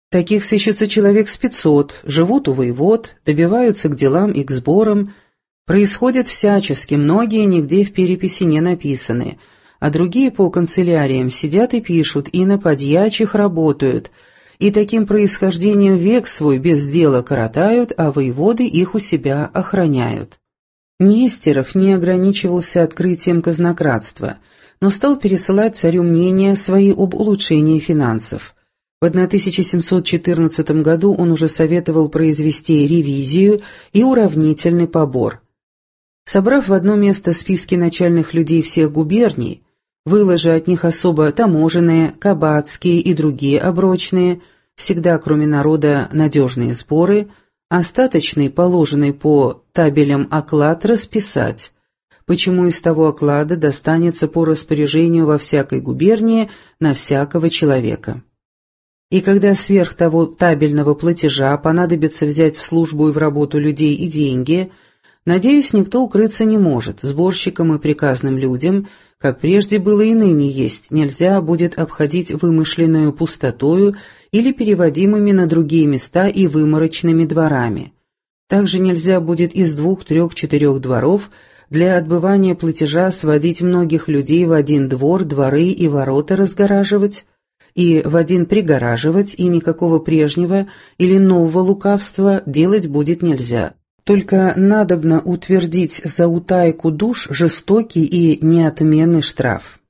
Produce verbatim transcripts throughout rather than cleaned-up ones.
Таких сыщется человек с пятьсот, живут у воевод, добиваются к делам и к сборам, происходят всячески, многие нигде в переписи не написаны, а другие по канцеляриям сидят и пишут, и на подьячих работают, и таким происхождением век свой без дела коротают, а воеводы их у себя охраняют. Нестеров не ограничивался открытием казнократства, но стал пересылать царю мнения свои об улучшении финансов. В тысяча семьсот четырнадцатом году он уже советовал произвести ревизию и уравнительный побор. Собрав в одно место списки начальных людей всех губерний, выложа от них особо таможенные, кабацкие и другие оброчные, всегда кроме народа надежные сборы, остаточный, положенный по табелям оклад расписать, почему из того оклада достанется по распоряжению во всякой губернии на всякого человека. И когда сверх того табельного платежа понадобится взять в службу и в работу людей и деньги, надеюсь, никто укрыться не может, сборщикам и приказным людям, как прежде было и ныне есть, нельзя будет обходить вымышленную пустотою или переводимыми на другие места и выморочными дворами. Также нельзя будет из двух, трех, четырех дворов для отбывания платежа сводить многих людей в один двор, дворы и ворота разгораживать, и в один пригораживать, и никакого прежнего или нового лукавства делать будет нельзя. Только надобно утвердить за утайку душ жестокий и неотменный штраф.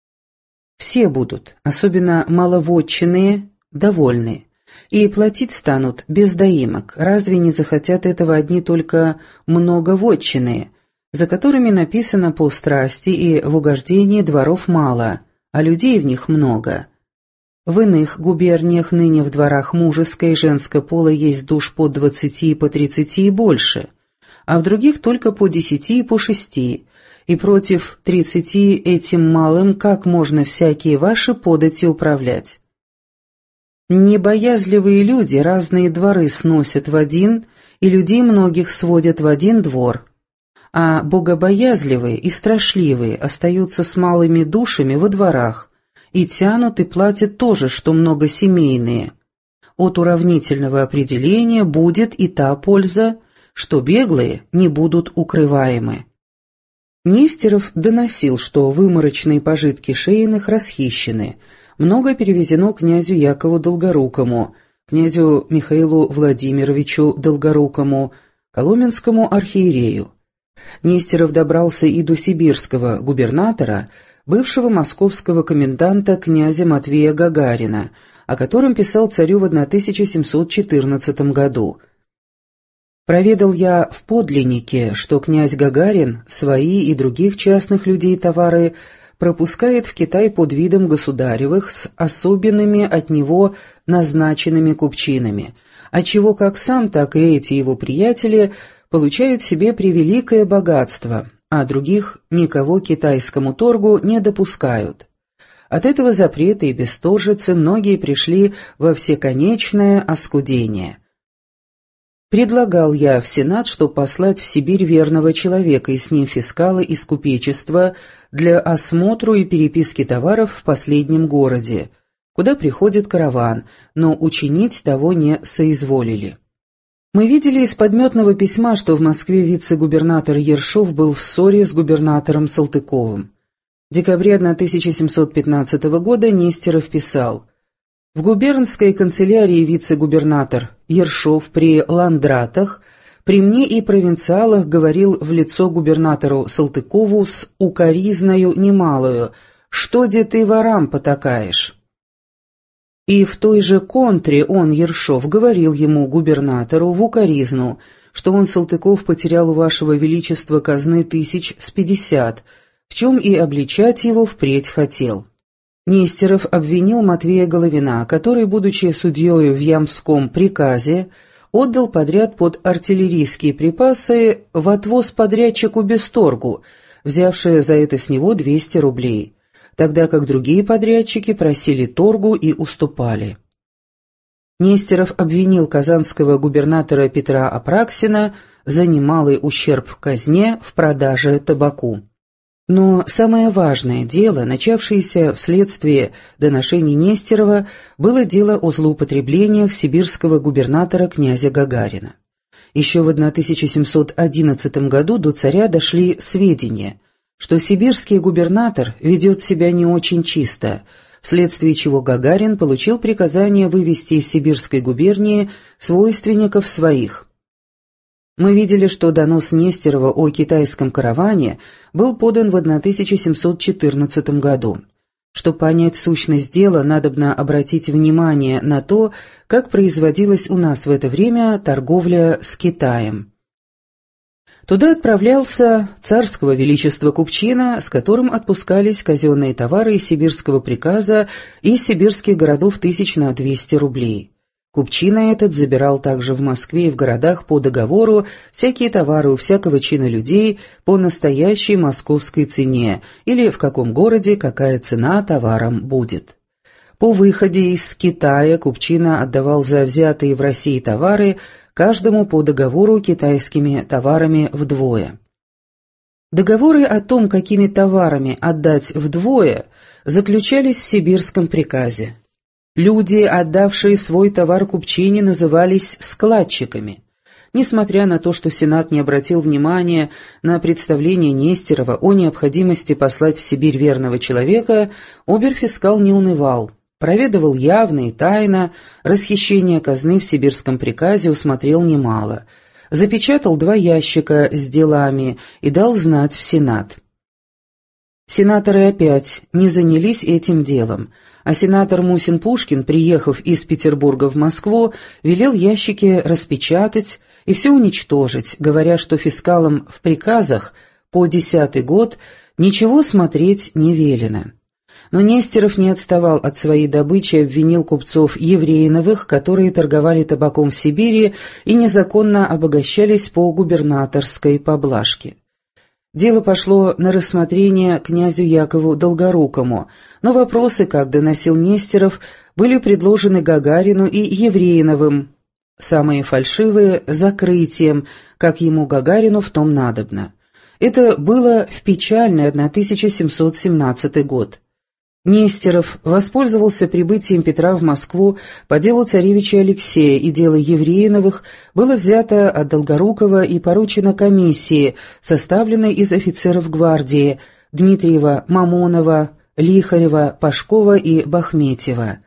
Все будут, особенно маловотчинные, довольны, и платить станут без доимок, разве не захотят этого одни только многовотчинные, за которыми написано по страсти и в угождении дворов мало, а людей в них много. В иных губерниях ныне в дворах мужеское и женское пола есть душ по двадцати и по тридцати и больше, а в других только по десяти и по шести, и против тридцати этим малым как можно всякие ваши подати управлять. Небоязливые люди разные дворы сносят в один, и людей многих сводят в один двор, а богобоязливые и страшливые остаются с малыми душами во дворах, и тянут и платят тоже, что многосемейные. От уравнительного определения будет и та польза, что беглые не будут укрываемы. Нестеров доносил, что выморочные пожитки шейных расхищены, много перевезено князю Якову Долгорукому, князю Михаилу Владимировичу Долгорукому, коломенскому архиерею. Нестеров добрался и до сибирского губернатора, бывшего московского коменданта князя Матвея Гагарина, о котором писал царю в тысяча семьсот четырнадцатом году. «Проведал я в подлиннике, что князь Гагарин свои и других частных людей товары пропускает в Китай под видом государевых с особенными от него назначенными купчинами, отчего как сам, так и эти его приятели получают себе превеликое богатство, а других никого к китайскому торгу не допускают. От этого запрета и бесторжицы многие пришли во всеконечное оскудение. Предлагал я в Сенат, чтоб послать в Сибирь верного человека и с ним фискала из купечества для осмотру и переписки товаров в последнем городе, куда приходит караван, но учинить того не соизволили. Мы видели из подметного письма, что в Москве вице-губернатор Ершов был в ссоре с губернатором Салтыковым. В декабре тысяча семьсот пятнадцатого года Нестеров писал: «В губернской канцелярии вице-губернатор Ершов при Ландратах при мне и провинциалах говорил в лицо губернатору Салтыкову с укоризною немалую: что де ты ворам потакаешь?» И в той же контре он, Ершов, говорил ему, губернатору, в укоризну, что он, Салтыков, потерял у вашего величества казны тысяч с пятьдесят, в чем и обличать его впредь хотел. Нестеров обвинил Матвея Головина, который, будучи судьею в Ямском приказе, отдал подряд под артиллерийские припасы в отвоз подрядчику без торгу, взявшее за это с него двести рублей, тогда как другие подрядчики просили торгу и уступали. Нестеров обвинил казанского губернатора Петра Апраксина за немалый ущерб казне в продаже табаку. Но самое важное дело, начавшееся вследствие доношений Нестерова, было дело о злоупотреблениях сибирского губернатора князя Гагарина. Еще в тысяча семьсот одиннадцатом году до царя дошли сведения, что сибирский губернатор ведет себя не очень чисто, вследствие чего Гагарин получил приказание вывести из сибирской губернии свойственников своих. Мы видели, что донос Нестерова о китайском караване был подан в тысяча семьсот четырнадцатом году. Чтобы понять сущность дела, надобно обратить внимание на то, как производилась у нас в это время торговля с Китаем. Туда отправлялся царского величества купчина, с которым отпускались казенные товары из сибирского приказа и из сибирских городов тысяч на двести рублей. Купчина этот забирал также в Москве и в городах по договору всякие товары у всякого чина людей по настоящей московской цене или в каком городе какая цена товарам будет. По выходе из Китая Купчина отдавал за взятые в России товары каждому по договору китайскими товарами вдвое. Договоры о том, какими товарами отдать вдвое, заключались в сибирском приказе. Люди, отдавшие свой товар купчине, назывались складчиками. Несмотря на то, что Сенат не обратил внимания на представление Нестерова о необходимости послать в Сибирь верного человека, обер-фискал не унывал. Проведывал явно и тайно, расхищение казны в сибирском приказе усмотрел немало. Запечатал два ящика с делами и дал знать в Сенат. Сенаторы опять не занялись этим делом, а сенатор Мусин-Пушкин, приехав из Петербурга в Москву, велел ящики распечатать и все уничтожить, говоря, что фискалам в приказах по десятый год ничего смотреть не велено. Но Нестеров не отставал от своей добычи и обвинил купцов Евреиновых, которые торговали табаком в Сибири и незаконно обогащались по губернаторской поблажке. Дело пошло на рассмотрение князю Якову Долгорукому, но вопросы, как доносил Нестеров, были предложены Гагарину и Евреиновым, самые фальшивые — закрытием, как ему Гагарину в том надобно. Это было в печальный тысяча семьсот семнадцатый год. Нестеров воспользовался прибытием Петра в Москву по делу царевича Алексея, и дело Евреиновых было взято от Долгорукова и поручено комиссии, составленной из офицеров гвардии Дмитриева, Мамонова, Лихарева, Пашкова и Бахметьева.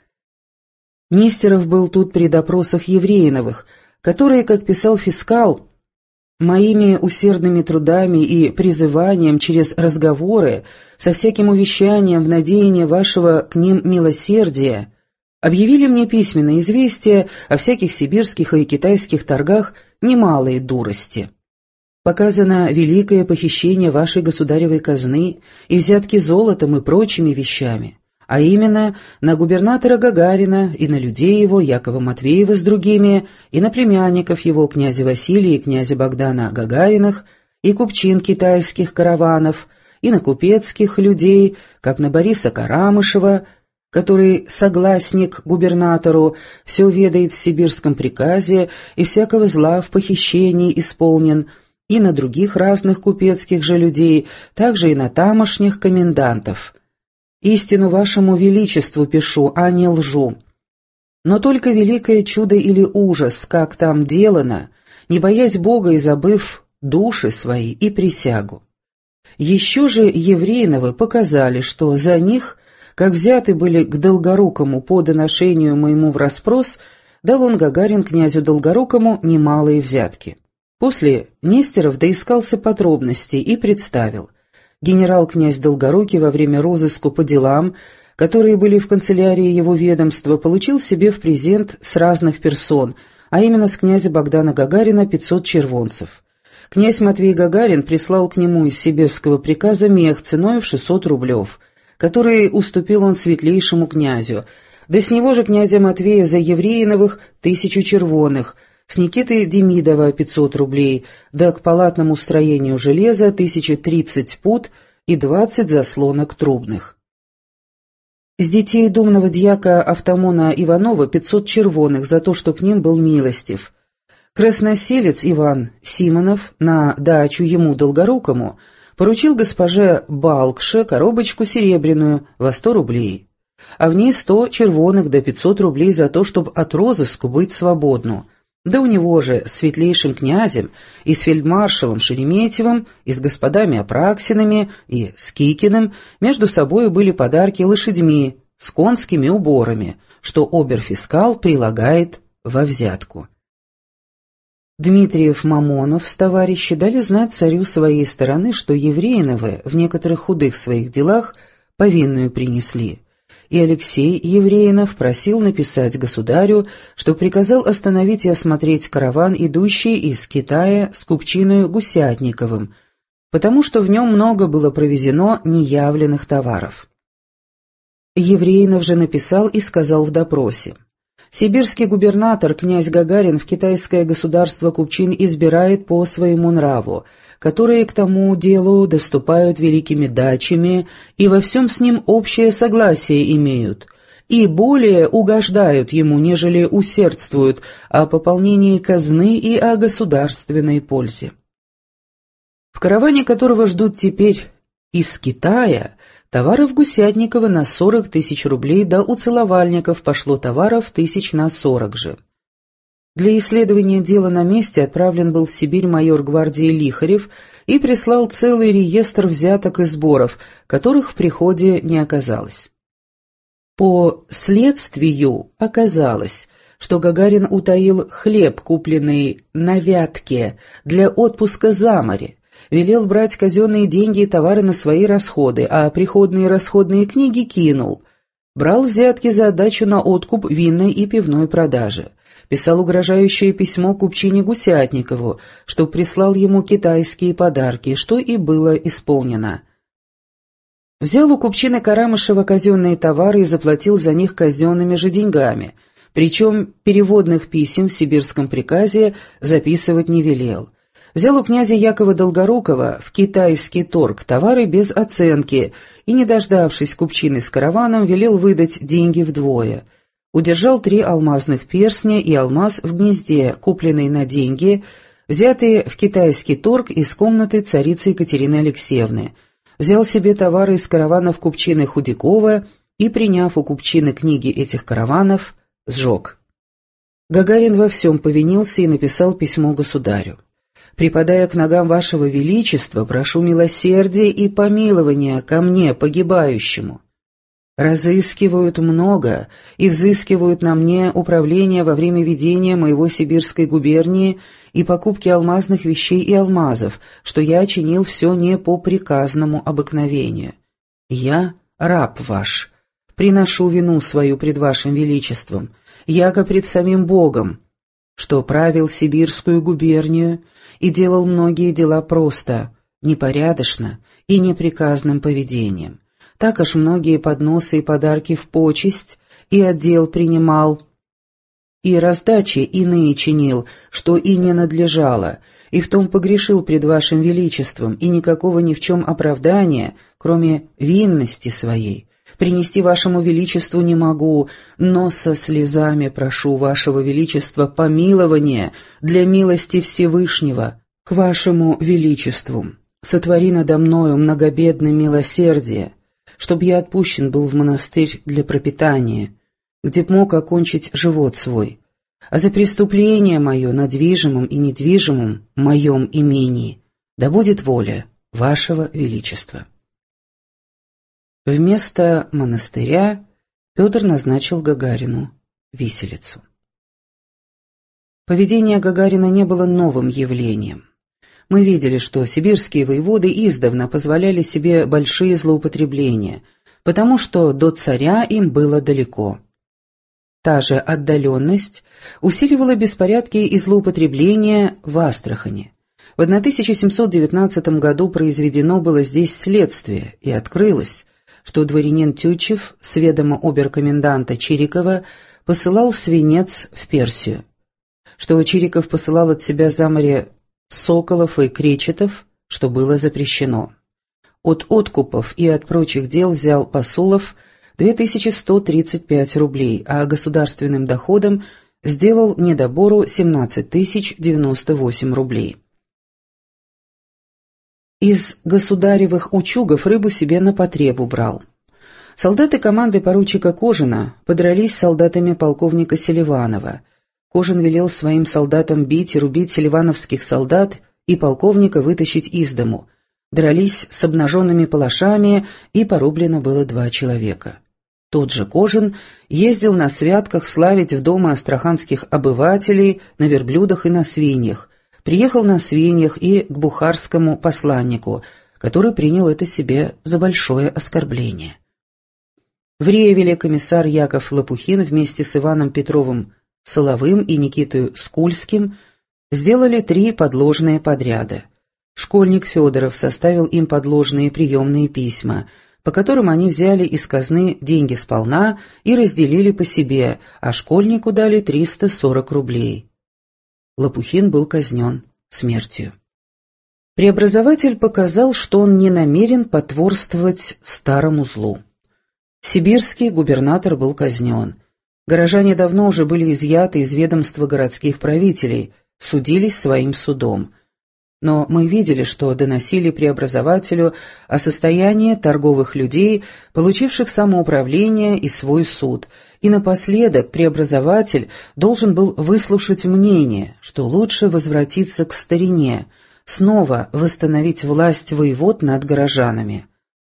Нестеров был тут при допросах Евреиновых, которые, как писал фискал, «моими усердными трудами и призыванием через разговоры, со всяким увещанием в надеянии вашего к ним милосердия, объявили мне письменное известие о всяких сибирских и китайских торгах немалой дурости. Показано великое похищение вашей государевой казны и взятки золотом и прочими вещами, а именно на губернатора Гагарина и на людей его, Якова Матвеева с другими, и на племянников его, князя Василия и князя Богдана Гагариных, и купчин китайских караванов, и на купецких людей, как на Бориса Карамышева, который согласник губернатору, все ведает в сибирском приказе и всякого зла в похищении исполнен, и на других разных купецких же людей, также и на тамошних комендантов. Истину вашему величеству пишу, а не лжу. Но только великое чудо или ужас, как там делано, не боясь Бога и забыв души свои и присягу. Еще же Евреиновы показали, что за них, как взяты были к Долгорукому по доношению моему враспрос, дал он Гагарин князю Долгорукому немалые взятки. После Нестеров доискался подробностей и представил. Генерал-князь Долгорукий во время розыску по делам, которые были в канцелярии его ведомства, получил себе в презент с разных персон, а именно с князя Богдана Гагарина пятьсот червонцев. Князь Матвей Гагарин прислал к нему из сибирского приказа мех ценой в шестьсот рублев, который уступил он светлейшему князю, да с него же князя Матвея за Евреиновых тысячу червоных, с Никиты Демидова пятьсот рублей, да к палатному строению железа тысяча тридцать пуд и двадцать заслонок трубных. С детей думного дьяка Автомона Иванова пятьсот червоных за то, что к ним был милостив. Красноселец Иван Симонов на дачу ему Долгорукому Поручил госпоже Балкше коробочку серебряную во сто рублей, а в ней сто червоных до пятьсот рублей за то, чтобы от розыску быть свободну. Да у него же с светлейшим князем и с фельдмаршалом Шереметьевым, и с господами Апраксинами, и с Кикиным между собою были подарки лошадьми с конскими уборами, что обер-фискал прилагает во взятку. Дмитриев-Мамонов с товарищи дали знать царю своей стороны, что Евреиновы в некоторых худых своих делах повинную принесли, и Алексей Евреинов просил написать государю, что приказал остановить и осмотреть караван, идущий из Китая с купчиною Гусятниковым, потому что в нем много было провезено неявленных товаров. Евреинов же написал и сказал в допросе: «Сибирский губернатор князь Гагарин в китайское государство купчин избирает по своему нраву, которые к тому делу доступают великими дачами и во всем с ним общее согласие имеют, и более угождают ему, нежели усердствуют о пополнении казны и о государственной пользе. В караване, которого ждут теперь из Китая, товаров Гусятникова на сорок тысяч рублей, да у целовальников пошло товаров тысяч на сорок же. Для исследования дела на месте отправлен был в Сибирь майор гвардии Лихарев и прислал целый реестр взяток и сборов, которых в приходе не оказалось. По следствию оказалось, что Гагарин утаил хлеб, купленный на Вятке для отпуска за море, велел брать казенные деньги и товары на свои расходы, а приходные и расходные книги кинул. Брал взятки за отдачу на откуп винной и пивной продажи. Писал угрожающее письмо купчине Гусятникову, что прислал ему китайские подарки, что и было исполнено. Взял у купчины Карамышева казенные товары и заплатил за них казенными же деньгами, причем переводных писем в сибирском приказе записывать не велел. Взял у князя Якова Долгорукова в китайский торг товары без оценки и, не дождавшись купчины с караваном, велел выдать деньги вдвое. Удержал три алмазных перстня и алмаз в гнезде, купленный на деньги, взятые в китайский торг из комнаты царицы Екатерины Алексеевны. Взял себе товары из караванов купчины Худякова и, приняв у купчины книги этих караванов, сжег. Гагарин во всем повинился и написал письмо государю. «Припадая к ногам вашего величества, прошу милосердия и помилования ко мне, погибающему. Разыскивают много и взыскивают на мне управление во время ведения моего сибирской губернии и покупки алмазных вещей и алмазов, что я чинил все не по приказному обыкновению. Я, раб ваш, приношу вину свою пред вашим величеством, яко пред самим Богом, что правил сибирскую губернию и делал многие дела просто, непорядочно и неприказным поведением. Так аж многие подносы и подарки в почесть и отдел принимал, и раздачи иные чинил, что и не надлежало, и в том погрешил пред вашим величеством, и никакого ни в чем оправдания, кроме винности своей, принести вашему величеству не могу, но со слезами прошу вашего величества помилования для милости Всевышнего к вашему величеству. Сотвори надо мною многобедное милосердие, чтоб я отпущен был в монастырь для пропитания, где б мог окончить живот свой, а за преступление мое на движимом и недвижимом моем имении да будет воля вашего величества». Вместо монастыря Петр назначил Гагарину виселицу. Поведение Гагарина не было новым явлением. Мы видели, что сибирские воеводы издавна позволяли себе большие злоупотребления, потому что до царя им было далеко. Та же отдаленность усиливала беспорядки и злоупотребления в Астрахани. В тысяча семьсот девятнадцатом году произведено было здесь следствие, и открылось, что дворянин Тютчев с ведома обер-коменданта Чирикова посылал свинец в Персию, что Чириков посылал от себя за море соколов и кречетов, что было запрещено. От откупов и от прочих дел взял посулов две тысячи сто тридцать пять рублей, а государственным доходом сделал недобору семнадцать тысяч девяносто восемь рублей. Из государевых учугов рыбу себе на потребу брал. Солдаты команды поручика Кожина подрались с солдатами полковника Селиванова. Кожин велел своим солдатам бить и рубить селивановских солдат и полковника вытащить из дому. Дрались с обнаженными палашами, и порублено было два человека. Тот же Кожин ездил на святках славить в дома астраханских обывателей на верблюдах и на свиньях, приехал на свиньях и к бухарскому посланнику, который принял это себе за большое оскорбление. В Ревеле комиссар Яков Лопухин вместе с Иваном Петровым Соловым и Никитой Скульским сделали три подложные подряда. Школьник Федоров составил им подложные приемные письма, по которым они взяли из казны деньги сполна и разделили по себе, а школьнику дали триста сорок рублей. Лопухин был казнен смертью. Преобразователь показал, что он не намерен потворствовать старому злу. Сибирский губернатор был казнен. Горожане давно уже были изъяты из ведомства городских правителей, судились своим судом. Но мы видели, что доносили преобразователю о состоянии торговых людей, получивших самоуправление и свой суд, и напоследок преобразователь должен был выслушать мнение, что лучше возвратиться к старине, снова восстановить власть воевод над горожанами.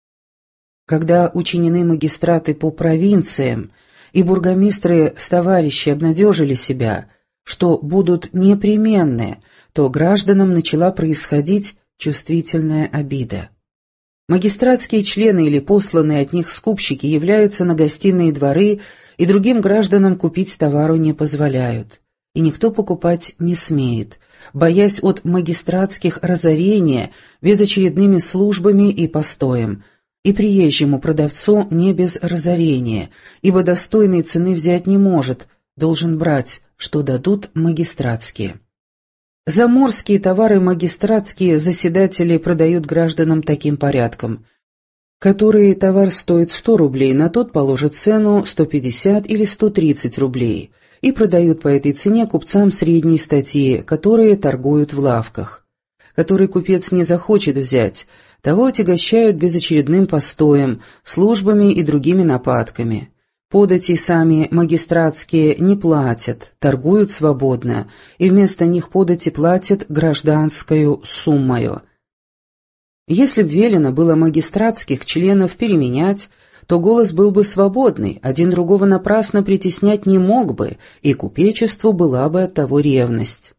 Когда учинены магистраты по провинциям, и бургомистры с товарищи обнадежили себя, что будут непременны, то гражданам начала происходить чувствительная обида. Магистратские члены или посланные от них скупщики являются на гостиные дворы и другим гражданам купить товару не позволяют. И никто покупать не смеет, боясь от магистратских разорения безочередными службами и постоем, и приезжему продавцу не без разорения, ибо достойной цены взять не может, должен брать, что дадут магистратские. Заморские товары магистратские заседатели продают гражданам таким порядком. Который товар стоит сто рублей, на тот положат цену сто пятьдесят или сто тридцать рублей, и продают по этой цене купцам средней статьи, которые торгуют в лавках. Который купец не захочет взять, того отягощают безочередным постоем, службами и другими нападками. Подати сами магистратские не платят, торгуют свободно, и вместо них подати платят гражданскую суммою. Если б велено было магистратских членов переменять, то голос был бы свободный, один другого напрасно притеснять не мог бы, и купечеству была бы от того ревность.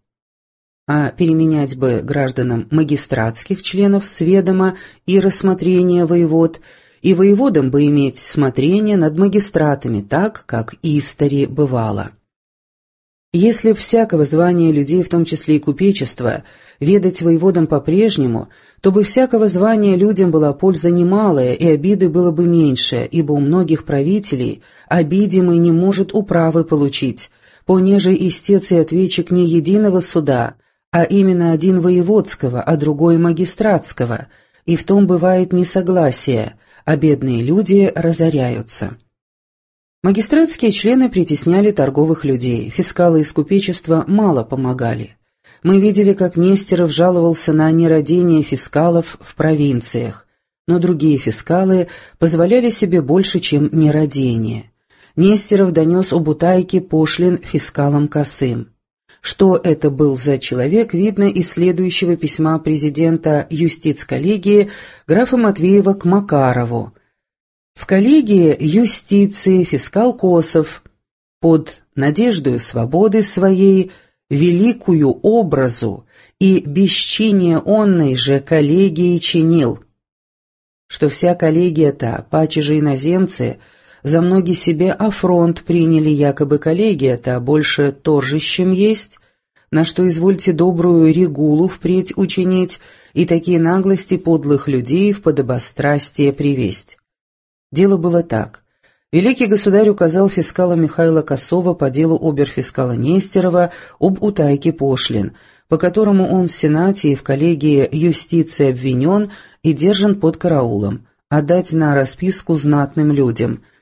А переменять бы гражданам магистратских членов с ведома и рассмотрения воевод, и воеводам бы иметь смотрение над магистратами так, как истори бывало. Если б всякого звания людей, в том числе и купечества, ведать воеводам по-прежнему, то бы всякого звания людям была польза немалая, и обиды было бы меньше, ибо у многих правителей обидимый не может управы получить, понеже истец и ответчик не единого суда, а именно один воеводского, а другой магистратского, и в том бывает несогласие, а бедные люди разоряются. Магистратские члены притесняли торговых людей, фискалы из купечества мало помогали. Мы видели, как Нестеров жаловался на нерадение фискалов в провинциях, но другие фискалы позволяли себе больше, чем нерадение. Нестеров донес об утайке пошлин фискалам косым. Что это был за человек, видно из следующего письма президента юстиц-коллегии графа Матвеева к Макарову. В коллегии юстиции фискал Косов под надеждою свободы своей великую образу и бесчиние онной же коллегии чинил, что вся коллегия-то, паче же иноземцы, за многие себе афронт приняли, якобы коллегия-то больше торжищем есть, на что извольте добрую регулу впредь учинить и такие наглости подлых людей в подобострастие привесть. Дело было так. Великий государь указал фискала Михаила Косова по делу оберфискала Нестерова об утайке пошлин, по которому он в Сенате и в коллегии юстиции обвинен и держан под караулом, отдать на расписку знатным людям,